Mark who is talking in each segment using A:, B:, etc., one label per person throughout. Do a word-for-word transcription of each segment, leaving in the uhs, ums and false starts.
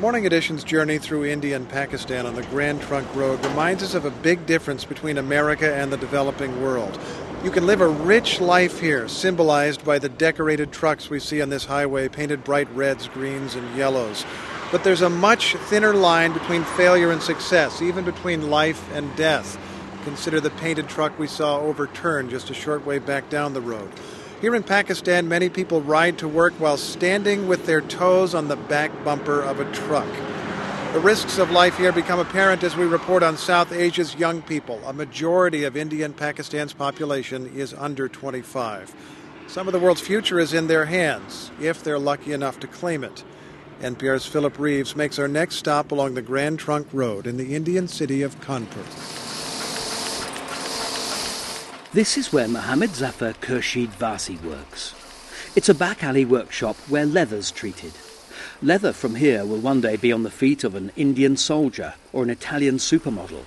A: Morning Edition's journey through India and Pakistan on the Grand Trunk Road reminds us of a big difference between America and the developing world. You can live a rich life here, symbolized by the decorated trucks we see on this highway, painted bright reds, greens, and yellows. But there's a much thinner line between failure and success, even between life and death. Consider the painted truck we saw overturned just a short way back down the road. Here in Pakistan, many people ride to work while standing with their toes on the back bumper of a truck. The risks of life here become apparent as we report on South Asia's young people. A majority of India and Pakistan's population is under twenty-five. Some of the world's future is in their hands, if they're lucky enough to claim it. N P R's Philip Reeves makes our next stop along the Grand Trunk Road in the Indian city of Kanpur.
B: This is where Mohammed Zafar Khurshid Vasi works. It's a back-alley workshop where leather's treated. Leather from here will one day be on the feet of an Indian soldier or an Italian supermodel.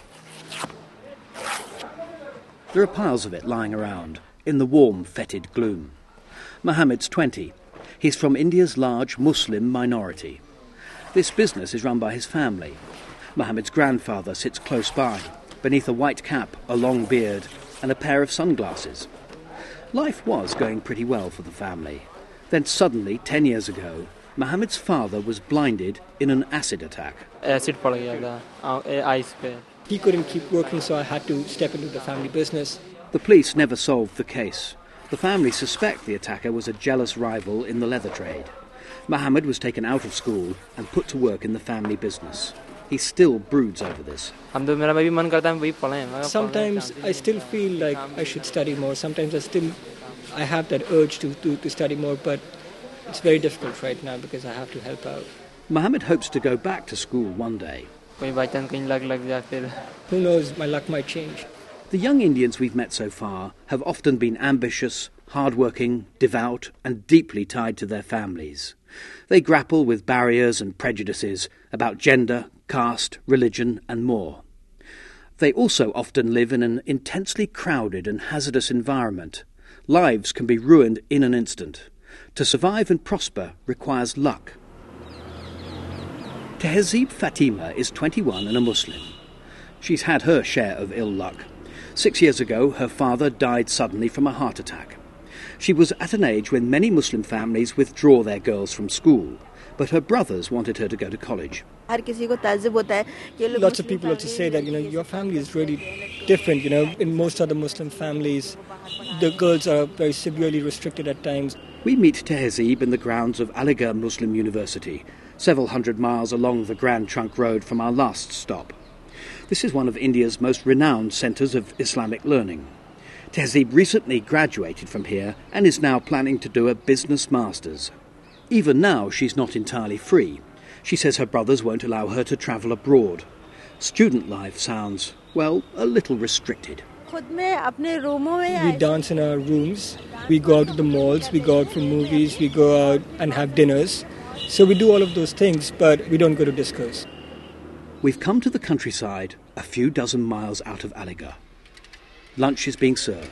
B: There are piles of it lying around, in the warm, fetid gloom. Mohammed's twenty. He's from India's large Muslim minority. This business is run by his family. Mohammed's grandfather sits close by, beneath a white cap, a long beard, and a pair of sunglasses. Life was going pretty well for the family. Then suddenly, ten years ago, Mohammed's father was blinded in an acid attack.
C: Acid pad gaya tha eyes pe.
D: He couldn't keep working, so I had to step into the family business.
B: The police never solved the case. The family suspect the attacker was a jealous rival in the leather trade. Mohammed was taken out of school and put to work in the family business. He still broods over this.
D: Sometimes I still feel like I should study more. Sometimes I still I have that urge to, to, to study more, but it's very difficult right now because I have to help out.
B: Mohammed hopes to go back to school one day.
D: Who knows, my luck might change.
B: The young Indians we've met so far have often been ambitious, hard-working, devout, and deeply tied to their families. They grapple with barriers and prejudices about gender, caste, religion, and more. They also often live in an intensely crowded and hazardous environment. Lives can be ruined in an instant. To survive and prosper requires luck. Tehzeeb Fatima is twenty-one and a Muslim. She's had her share of ill luck. Six years ago, her father died suddenly from a heart attack. She was at an age when many Muslim families withdraw their girls from school, but her brothers wanted her to go to college.
D: Lots of people also say that, you know, your family is really different. You know, in most other Muslim families, the girls are very severely restricted at times.
B: We meet Tehzeeb in the grounds of Aligarh Muslim University, several hundred miles along the Grand Trunk Road from our last stop. This is one of India's most renowned centres of Islamic learning. Tehzeeb recently graduated from here and is now planning to do a business master's. Even now, she's not entirely free. She says her brothers won't allow her to travel abroad. Student life sounds, well, a little restricted.
D: We dance in our rooms, we go out to the malls, we go out for movies, we go out and have dinners. So we do all of those things, but we don't go to discos.
B: We've come to the countryside, a few dozen miles out of Aligarh. Lunch is being served.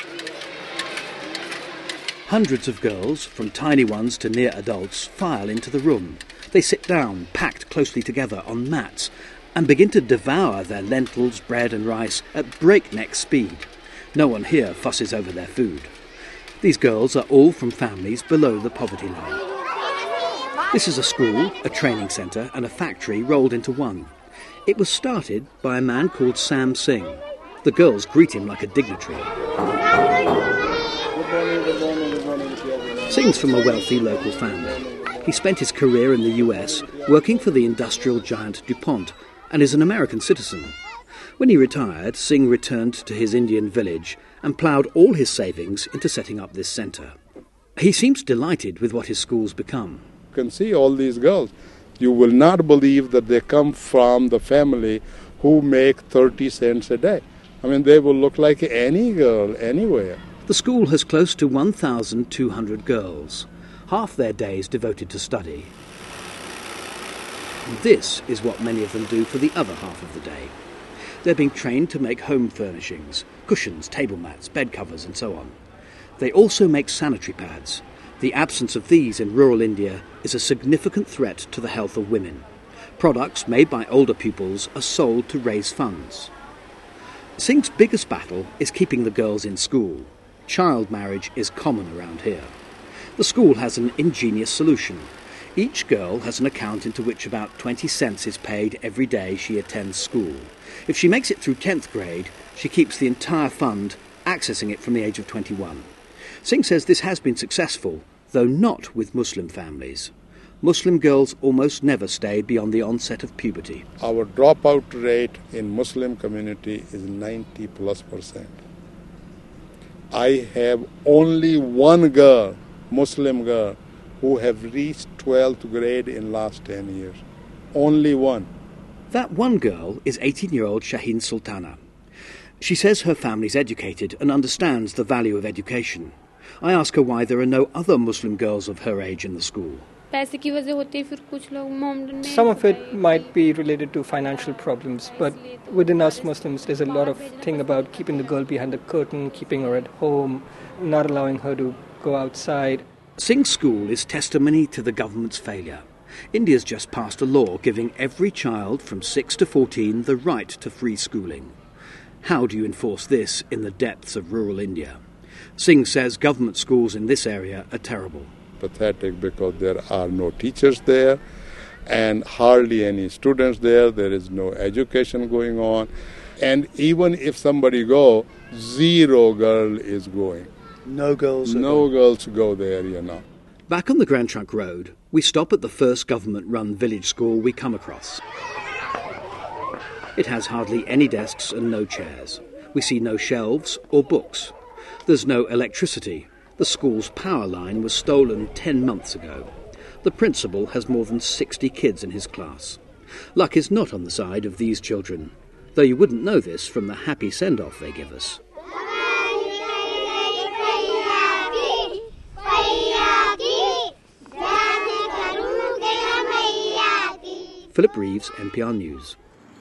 B: Hundreds of girls, from tiny ones to near adults, file into the room. They sit down, packed closely together on mats, and begin to devour their lentils, bread and rice at breakneck speed. No one here fusses over their food. These girls are all from families below the poverty line. This is a school, a training centre and a factory rolled into one. It was started by a man called Sam Singh. The girls greet him like a dignitary. Singh's from a wealthy local family. He spent his career in the U S working for the industrial giant DuPont and is an American citizen. When he retired, Singh returned to his Indian village and ploughed all his savings into setting up this centre. He seems delighted with what his school's become.
E: You can see all these girls. You will not believe that they come from the family who make thirty cents a day. I mean, they will look like any girl anywhere.
B: The school has close to one thousand two hundred girls, half their days devoted to study. This is what many of them do for the other half of the day. They're being trained to make home furnishings, cushions, table mats, bed covers and so on. They also make sanitary pads. The absence of these in rural India is a significant threat to the health of women. Products made by older pupils are sold to raise funds. Singh's biggest battle is keeping the girls in school. Child marriage is common around here. The school has an ingenious solution. Each girl has an account into which about twenty cents is paid every day she attends school. If she makes it through tenth grade, she keeps the entire fund, accessing it from the age of twenty-one. Singh says this has been successful, though not with Muslim families. Muslim girls almost never stayed beyond the onset of puberty.
E: Our dropout rate in Muslim community is ninety plus percent. I have only one girl, Muslim girl, who have reached twelfth grade in last ten years. Only one.
B: That one girl is eighteen-year-old Shaheen Sultana. She says her family's educated and understands the value of education. I ask her why there are no other Muslim girls of her age in the school.
D: Some of it might be related to financial problems, but within us Muslims there's a lot of thing about keeping the girl behind the curtain, keeping her at home, not allowing her to go outside.
B: Singh's school is testimony to the government's failure. India's just passed a law giving every child from six to fourteen the right to free schooling. How do you enforce this in the depths of rural India? Singh says government schools in this area are terrible.
E: Pathetic because there are no teachers there and hardly any students there. There is no education going on. And even if somebody go, zero girl is going.
A: No girls are
E: No
A: going.
E: girls go there, you know.
B: Back on the Grand Trunk Road, we stop at the first government-run village school we come across. It has hardly any desks and no chairs. We see no shelves or books. There's no electricity. The school's power line was stolen ten months ago. The principal has more than sixty kids in his class. Luck is not on the side of these children, though you wouldn't know this from the happy send-off they give us. Philip Reeves, N P R News.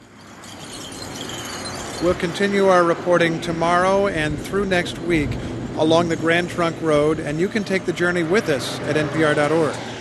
A: We'll continue our reporting tomorrow and through next week along the Grand Trunk Road, and you can take the journey with us at N P R dot org.